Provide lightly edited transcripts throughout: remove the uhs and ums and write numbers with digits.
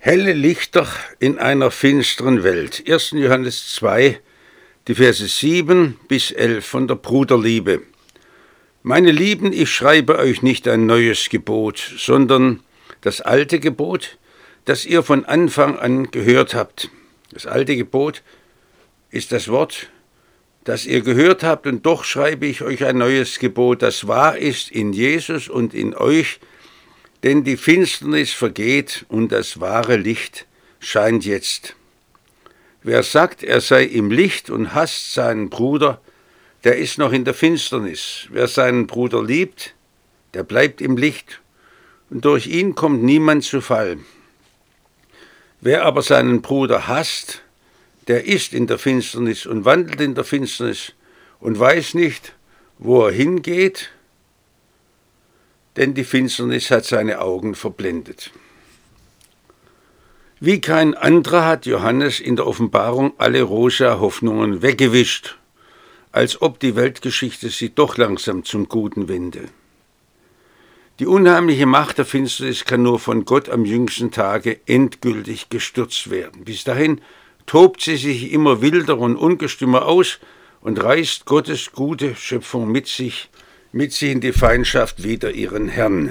Helle Lichter in einer finsteren Welt. 1. Johannes 2, die Verse 7 bis 11 von der Bruderliebe. Meine Lieben, ich schreibe euch nicht ein neues Gebot, sondern das alte Gebot, das ihr von Anfang an gehört habt. Das alte Gebot ist das Wort, das ihr gehört habt, und doch schreibe ich euch ein neues Gebot, das wahr ist in Jesus und in euch, denn die Finsternis vergeht und das wahre Licht scheint jetzt. Wer sagt, er sei im Licht und hasst seinen Bruder, der ist noch in der Finsternis. Wer seinen Bruder liebt, der bleibt im Licht, und durch ihn kommt niemand zu Fall. Wer aber seinen Bruder hasst, der ist in der Finsternis und wandelt in der Finsternis und weiß nicht, wo er hingeht, denn die Finsternis hat seine Augen verblendet. Wie kein anderer hat Johannes in der Offenbarung alle rosa Hoffnungen weggewischt, als ob die Weltgeschichte sich doch langsam zum Guten wende. Die unheimliche Macht der Finsternis kann nur von Gott am jüngsten Tage endgültig gestürzt werden. Bis dahin tobt sie sich immer wilder und ungestümer aus und reißt Gottes gute Schöpfung mit sich in die Feindschaft wider ihren Herrn.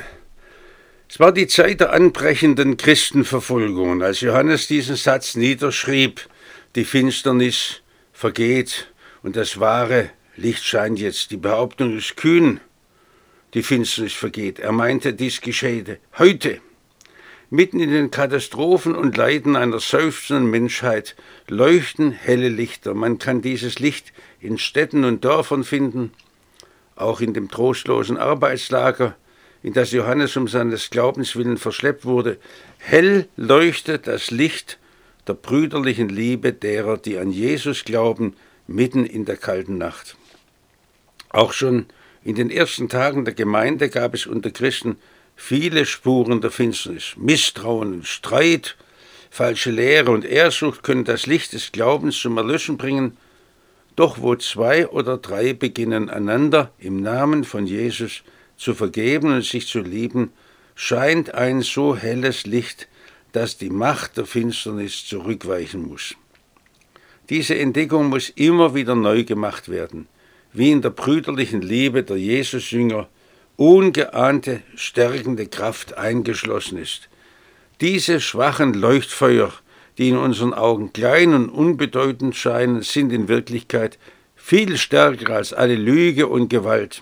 Es war die Zeit der anbrechenden Christenverfolgung, als Johannes diesen Satz niederschrieb: Die Finsternis vergeht und das wahre Licht scheint jetzt. Die Behauptung ist kühn, die Finsternis vergeht. Er meinte, dies geschehe heute. Mitten in den Katastrophen und Leiden einer seufzenden Menschheit leuchten helle Lichter. Man kann dieses Licht in Städten und Dörfern finden, auch in dem trostlosen Arbeitslager, in das Johannes um seines Glaubens willen verschleppt wurde. Hell leuchtet das Licht der brüderlichen Liebe derer, die an Jesus glauben, mitten in der kalten Nacht. Auch schon in den ersten Tagen der Gemeinde gab es unter Christen viele Spuren der Finsternis. Misstrauen und Streit, falsche Lehre und Ehrsucht können das Licht des Glaubens zum Erlöschen bringen. Doch wo 2 oder 3 beginnen, einander im Namen von Jesus zu vergeben und sich zu lieben, scheint ein so helles Licht, dass die Macht der Finsternis zurückweichen muss. Diese Entdeckung muss immer wieder neu gemacht werden, wie in der brüderlichen Liebe der Jesusjünger ungeahnte, stärkende Kraft eingeschlossen ist. Diese schwachen Leuchtfeuer, die in unseren Augen klein und unbedeutend scheinen, sind in Wirklichkeit viel stärker als alle Lüge und Gewalt.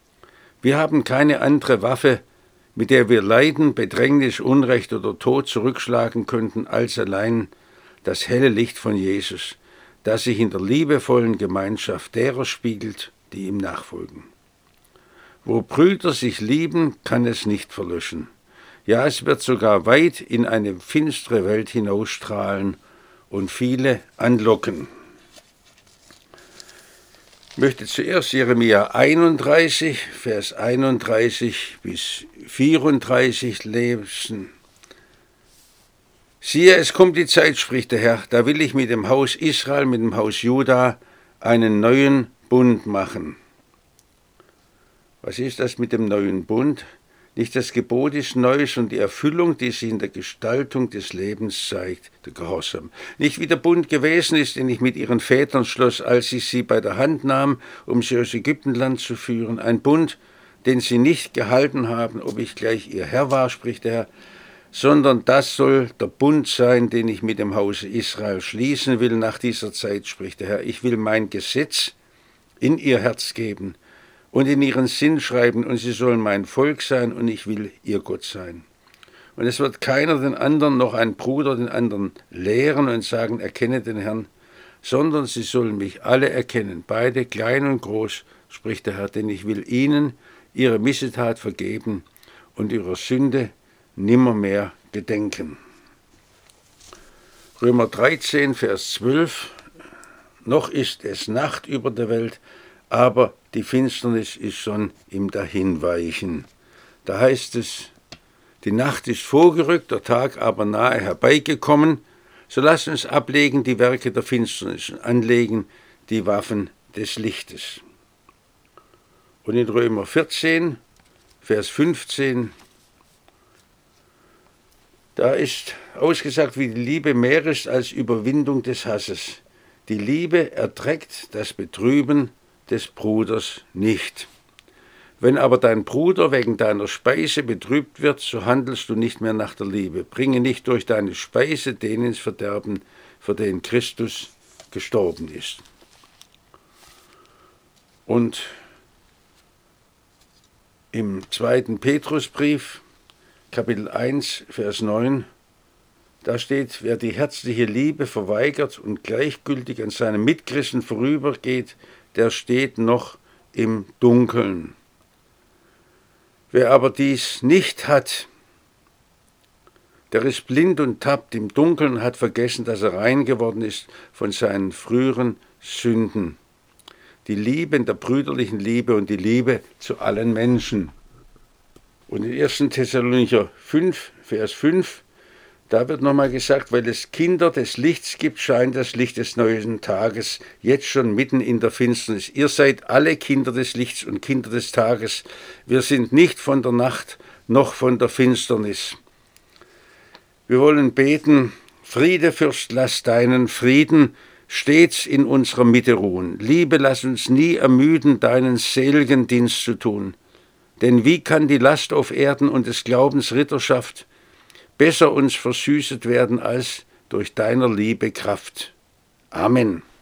Wir haben keine andere Waffe, mit der wir Leiden, Bedrängnis, Unrecht oder Tod zurückschlagen könnten, als allein das helle Licht von Jesus, das sich in der liebevollen Gemeinschaft derer spiegelt, die ihm nachfolgen. Wo Brüder sich lieben, kann es nicht verlöschen. Ja, es wird sogar weit in eine finstere Welt hinausstrahlen und viele anlocken. Ich möchte zuerst Jeremia 31, Vers 31 bis 34 lesen. Siehe, es kommt die Zeit, spricht der Herr, da will ich mit dem Haus Israel, mit dem Haus Juda einen neuen Bund machen. Was ist das mit dem neuen Bund? Nicht das Gebot ist neu, sondern die Erfüllung, die sich in der Gestaltung des Lebens zeigt, der Gehorsam. Nicht wie der Bund gewesen ist, den ich mit ihren Vätern schloss, als ich sie bei der Hand nahm, um sie aus Ägyptenland zu führen. Ein Bund, den sie nicht gehalten haben, ob ich gleich ihr Herr war, spricht der Herr, sondern das soll der Bund sein, den ich mit dem Hause Israel schließen will nach dieser Zeit, spricht der Herr. Ich will mein Gesetz in ihr Herz geben und in ihren Sinn schreiben, und sie sollen mein Volk sein, und ich will ihr Gott sein. Und es wird keiner den anderen, noch ein Bruder den anderen lehren und sagen, erkenne den Herrn, sondern sie sollen mich alle erkennen, beide klein und groß, spricht der Herr, denn ich will ihnen ihre Missetat vergeben und ihrer Sünde nimmermehr gedenken. Römer 13, Vers 12, noch ist es Nacht über der Welt, aber die Finsternis ist schon im Dahinweichen. Da heißt es, die Nacht ist vorgerückt, der Tag aber nahe herbeigekommen, so lasst uns ablegen die Werke der Finsternis und anlegen die Waffen des Lichtes. Und in Römer 14, Vers 15, Da ist ausgesagt, wie die Liebe mehr ist als Überwindung des Hasses. Die Liebe erträgt das Betrüben des Bruders nicht. Wenn aber dein Bruder wegen deiner Speise betrübt wird, so handelst du nicht mehr nach der Liebe. Bringe nicht durch deine Speise den ins Verderben, für den Christus gestorben ist. Und im 2. Petrusbrief, Kapitel 1, Vers 9, da steht, wer die herzliche Liebe verweigert und gleichgültig an seinem Mitchristen vorübergeht, der steht noch im Dunkeln. Wer aber dies nicht hat, der ist blind und tappt im Dunkeln und hat vergessen, dass er rein geworden ist von seinen früheren Sünden. Die Liebe in der brüderlichen Liebe und die Liebe zu allen Menschen. Und in 1. Thessalonicher 5, Vers 5, da wird nochmal gesagt, weil es Kinder des Lichts gibt, scheint das Licht des neuen Tages jetzt schon mitten in der Finsternis. Ihr seid alle Kinder des Lichts und Kinder des Tages. Wir sind nicht von der Nacht noch von der Finsternis. Wir wollen beten, Friede, Fürst, lass deinen Frieden stets in unserer Mitte ruhen. Liebe, lass uns nie ermüden, deinen seligen Dienst zu tun. Denn wie kann die Last auf Erden und des Glaubens Ritterschaft besser uns versüßet werden als durch deiner Liebe Kraft? Amen.